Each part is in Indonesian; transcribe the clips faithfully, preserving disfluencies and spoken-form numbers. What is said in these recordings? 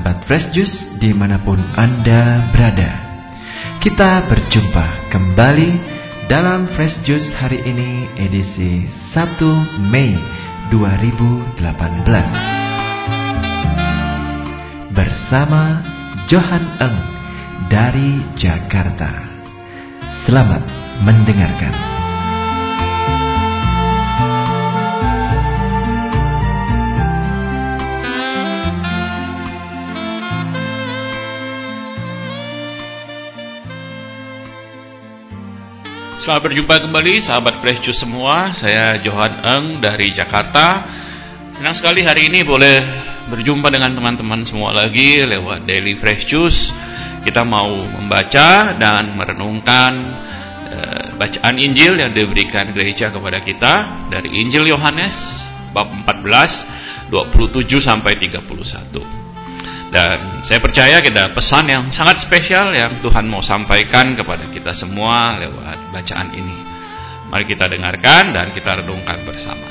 sahabat Fresh Juice dimanapun Anda berada. Kita berjumpa kembali dalam Fresh Juice hari ini edisi satu Mei dua ribu delapan belas bersama Johan Eng dari Jakarta. Selamat mendengarkan. Selamat berjumpa kembali sahabat Fresh Juice semua. Saya Johan Eng dari Jakarta. Senang sekali hari ini boleh berjumpa dengan teman-teman semua lagi lewat Daily Fresh Juice. Kita mau membaca dan merenungkan uh, bacaan Injil yang diberikan gereja kepada kita dari Injil Yohanes bab empat belas dua puluh tujuh sampai tiga puluh satu. Dan saya percaya ada pesan yang sangat spesial yang Tuhan mau sampaikan kepada kita semua lewat bacaan ini. Mari kita dengarkan dan kita renungkan bersama.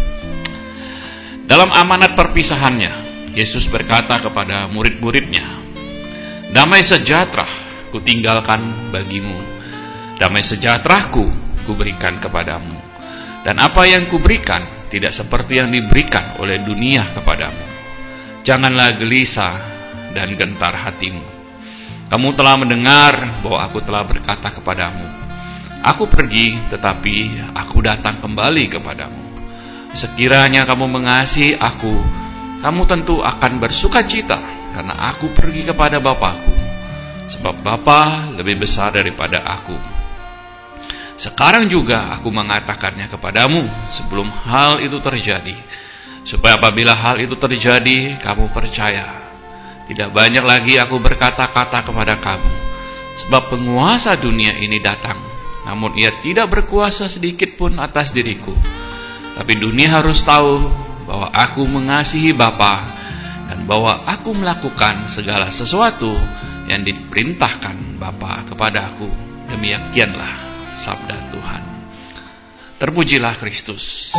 Dalam amanat perpisahannya, Yesus berkata kepada murid-muridnya, "Damai sejahtera kutinggalkan bagimu. Damai sejahteraku kuberikan kepadamu. Dan apa yang kuberikan tidak seperti yang diberikan oleh dunia kepadamu. Janganlah gelisah dan gentar hatimu. Kamu telah mendengar bahwa aku telah berkata kepadamu, aku pergi tetapi aku datang kembali kepadamu. Sekiranya kamu mengasihi aku, kamu tentu akan bersukacita karena aku pergi kepada Bapa-Ku, sebab Bapa lebih besar daripada aku. Sekarang juga aku mengatakannya kepadamu sebelum hal itu terjadi, supaya apabila hal itu terjadi, kamu percaya. Tidak banyak lagi aku berkata-kata kepada kamu, sebab penguasa dunia ini datang, namun ia tidak berkuasa sedikit pun atas diriku. Tapi dunia harus tahu bahwa aku mengasihi Bapa, dan bahwa aku melakukan segala sesuatu yang diperintahkan Bapa kepada aku. Demikianlah sabda Tuhan. Terpujilah Kristus.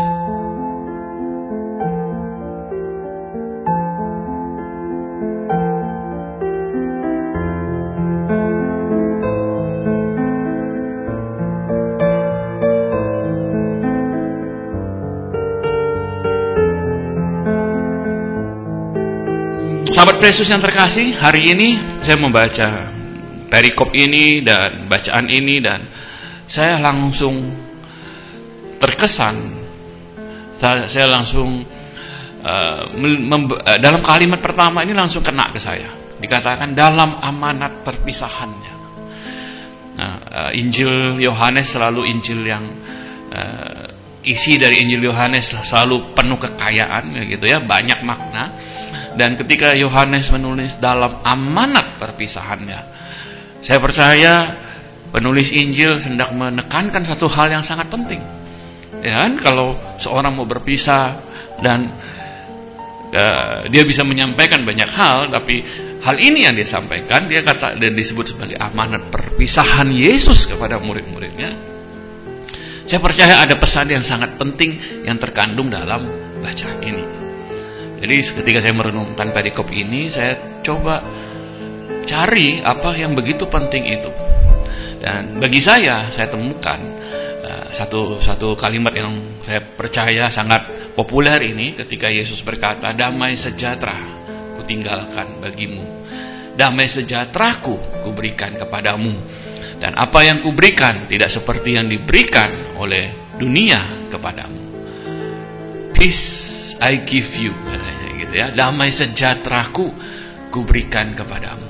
Sahabat Yesus yang terkasih, hari ini saya membaca perikop ini dan bacaan ini dan saya langsung terkesan. Saya, saya langsung uh, mem- dalam kalimat pertama ini langsung kena ke saya. Dikatakan dalam amanat perpisahannya. Nah, uh, Injil Yohanes selalu Injil yang uh, isi dari Injil Yohanes selalu penuh kekayaan, gitu ya, banyak makna. Dan ketika Yohanes menulis dalam amanat perpisahannya, saya percaya penulis Injil hendak menekankan satu hal yang sangat penting. Ya kan, kalau seorang mau berpisah dan uh, dia bisa menyampaikan banyak hal, tapi hal ini yang dia sampaikan, dia kata dan disebut sebagai amanat perpisahan Yesus kepada murid-muridnya. Saya percaya ada pesan yang sangat penting yang terkandung dalam bacaan ini. Jadi ketika saya merenungkan perikop ini, saya coba cari apa yang begitu penting itu. Dan bagi saya, saya temukan uh, satu satu kalimat yang saya percaya sangat populer ini ketika Yesus berkata, damai sejahtera kutinggalkan bagimu. Damai sejahteraku kuberikan kepadamu. Dan apa yang kuberikan tidak seperti yang diberikan oleh dunia kepadamu. Peace I give you, katanya gitu ya. Damai sejahteraku kuberikan kepadamu.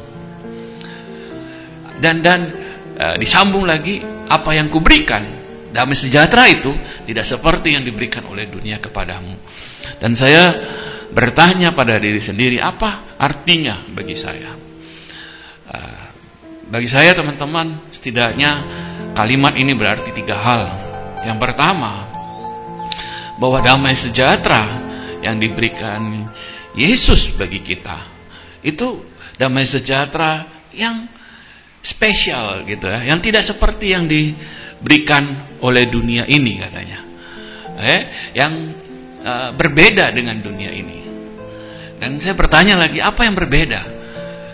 Dan dan e, disambung lagi, apa yang kuberikan, damai sejahtera itu tidak seperti yang diberikan oleh dunia kepadamu. Dan saya bertanya pada diri sendiri, apa artinya bagi saya? E, bagi saya teman-teman, setidaknya kalimat ini berarti tiga hal. Yang pertama, bahwa damai sejahtera yang diberikan Yesus bagi kita itu damai sejahtera yang spesial gitu ya, yang tidak seperti yang diberikan oleh dunia ini katanya, eh, yang uh, berbeda dengan dunia ini. Dan saya bertanya lagi, apa yang berbeda?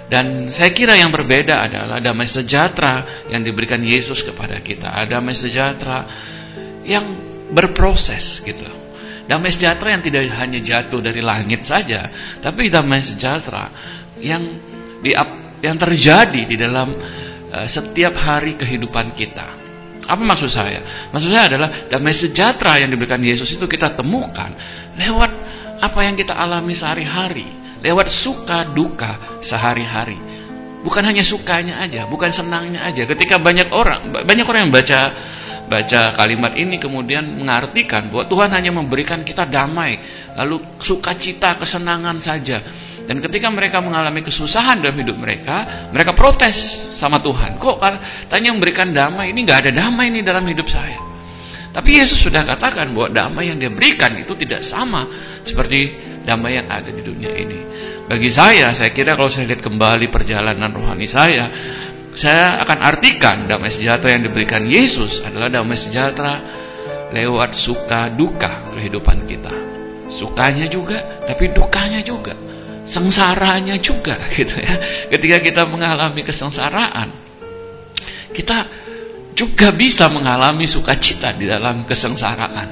Dan saya kira yang berbeda adalah damai sejahtera yang diberikan Yesus kepada kita. Ada damai sejahtera yang berproses gitu. Damai sejahtera yang tidak hanya jatuh dari langit saja, tapi damai sejahtera yang di, yang terjadi di dalam uh, setiap hari kehidupan kita. Apa maksud saya? Maksud saya adalah damai sejahtera yang diberikan Yesus itu kita temukan lewat apa yang kita alami sehari-hari, lewat suka duka sehari-hari. Bukan hanya sukanya aja, bukan senangnya aja. Ketika banyak orang, banyak orang yang baca baca kalimat ini kemudian mengartikan bahwa Tuhan hanya memberikan kita damai, lalu sukacita, kesenangan saja. Dan ketika mereka mengalami kesusahan dalam hidup mereka, mereka protes sama Tuhan. Kok katanya memberikan damai, ini gak ada damai ini dalam hidup saya. Tapi Yesus sudah katakan bahwa damai yang dia berikan itu tidak sama seperti damai yang ada di dunia ini. Bagi saya, saya kira kalau saya lihat kembali perjalanan rohani saya, saya akan artikan damai sejahtera yang diberikan Yesus adalah damai sejahtera lewat suka duka kehidupan kita. Sukanya juga, tapi dukanya juga. Sengsaranya juga gitu ya. Ketika kita mengalami kesengsaraan, kita juga bisa mengalami sukacita di dalam kesengsaraan.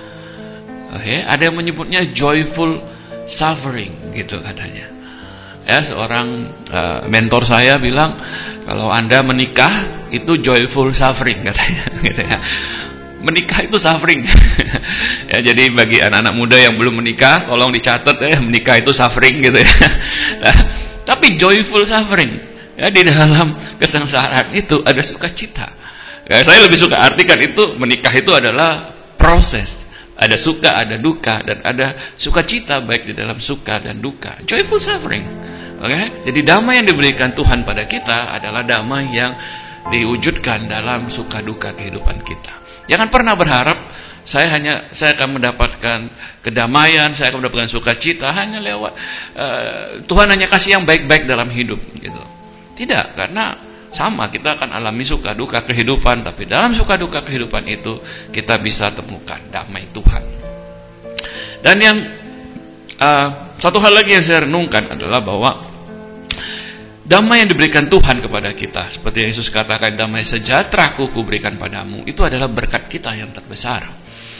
Oke, ada yang menyebutnya joyful suffering gitu katanya. Ya, seorang uh, mentor saya bilang kalau Anda menikah itu joyful suffering katanya gitu ya. Menikah itu suffering. Ya, jadi bagi anak-anak muda yang belum menikah, tolong dicatat ya, menikah itu suffering gitu ya. Nah, tapi joyful suffering, ya, di dalam kesengsaraan itu ada sukacita. Ya, saya lebih suka artikan itu menikah itu adalah proses. Ada suka, ada duka, dan ada sukacita baik di dalam suka dan duka. Joyful suffering. Oke, okay? Jadi damai yang diberikan Tuhan pada kita adalah damai yang diwujudkan dalam suka duka kehidupan kita. Jangan pernah berharap saya hanya saya akan mendapatkan kedamaian, saya akan mendapatkan sukacita hanya lewat uh, Tuhan hanya kasih yang baik-baik dalam hidup gitu. Tidak, karena sama kita akan alami suka duka kehidupan, tapi dalam suka duka kehidupan itu kita bisa temukan damai Tuhan. Dan yang uh, satu hal lagi yang saya renungkan adalah bahwa damai yang diberikan Tuhan kepada kita, seperti yang Yesus katakan, damai sejahtera-Ku kuberikan padamu, itu adalah berkat kita yang terbesar.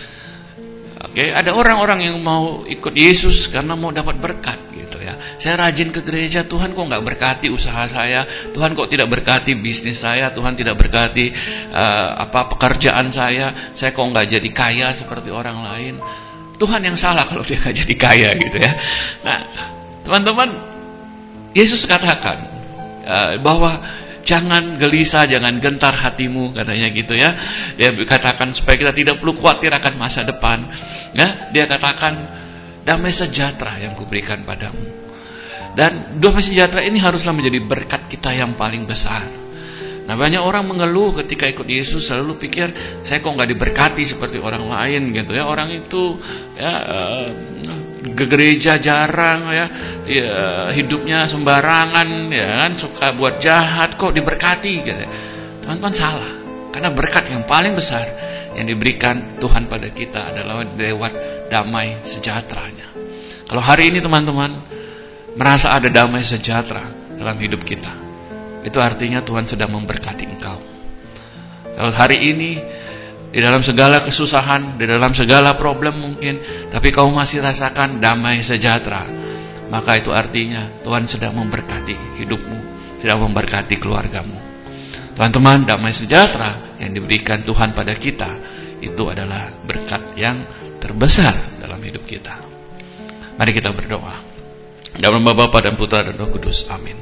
Oke, ada orang-orang yang mau ikut Yesus karena mau dapat berkat gitu ya. Saya rajin ke gereja, Tuhan kok nggak berkati usaha saya, Tuhan kok tidak berkati bisnis saya, Tuhan tidak berkati uh, apa pekerjaan saya, saya kok nggak jadi kaya seperti orang lain. Tuhan yang salah kalau dia nggak jadi kaya gitu ya. Nah, teman-teman, Yesus katakan uh, bahwa jangan gelisah, jangan gentar hatimu, katanya gitu ya. Dia katakan supaya kita tidak perlu khawatir akan masa depan. Ya, dia katakan damai sejahtera yang kuberikan padamu. Dan damai sejahtera ini haruslah menjadi berkat kita yang paling besar. Nah, banyak orang mengeluh ketika ikut Yesus, selalu pikir saya kok nggak diberkati seperti orang lain gitu ya. Orang itu ya uh, ke gereja jarang ya, ya hidupnya sembarangan ya kan, suka buat jahat, kok diberkati gitu. Teman-teman salah, karena berkat yang paling besar yang diberikan Tuhan pada kita adalah lewat damai sejahteranya. Kalau hari ini teman-teman merasa ada damai sejahtera dalam hidup kita, itu artinya Tuhan sedang memberkati engkau. Kalau hari ini di dalam segala kesusahan, di dalam segala problem mungkin, tapi kau masih rasakan damai sejahtera, maka itu artinya Tuhan sedang memberkati hidupmu, sedang memberkati keluargamu. Teman-teman, damai sejahtera yang diberikan Tuhan pada kita itu adalah berkat yang terbesar dalam hidup kita. Mari kita berdoa. Dalam nama Bapa dan Putra dan Roh Kudus. Amin.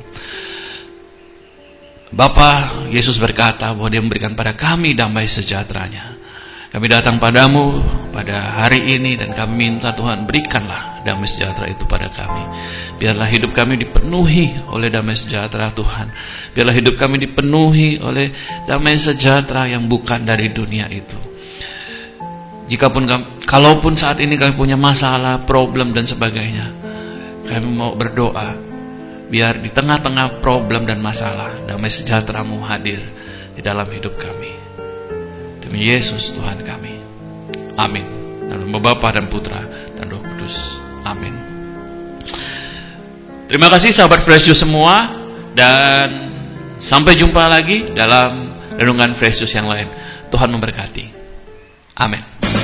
Bapa, Yesus berkata bahwa Dia memberikan pada kami damai sejahteranya. Kami datang padamu pada hari ini dan kami minta Tuhan berikanlah damai sejahtera itu pada kami. Biarlah hidup kami dipenuhi oleh damai sejahtera Tuhan. Biarlah hidup kami dipenuhi oleh damai sejahtera yang bukan dari dunia itu. Jikapun kami, kalaupun saat ini kami punya masalah, problem dan sebagainya, kami mau berdoa biar di tengah-tengah problem dan masalah damai sejahtera-Mu hadir di dalam hidup kami. Demi Yesus Tuhan kami. Amin. Dalam nama Bapa dan Putra dan Roh Kudus. Amin. Terima kasih sahabat Fresh Juice semua. Dan sampai jumpa lagi dalam renungan Fresh Juice yang lain. Tuhan memberkati. Amin.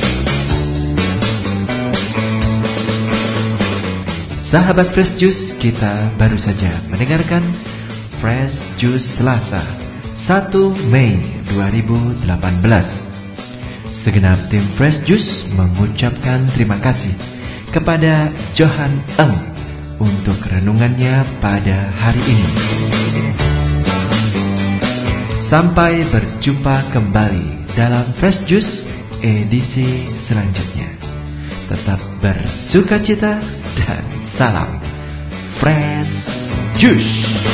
Sahabat Fresh Juice, kita baru saja mendengarkan Fresh Juice Selasa satu Mei dua ribu delapan belas. Segenap tim Fresh Juice mengucapkan terima kasih kepada Johan Eng untuk renungannya pada hari ini. Sampai berjumpa kembali dalam Fresh Juice edisi selanjutnya. Tetap bersukacita dan salam Fresh Juice.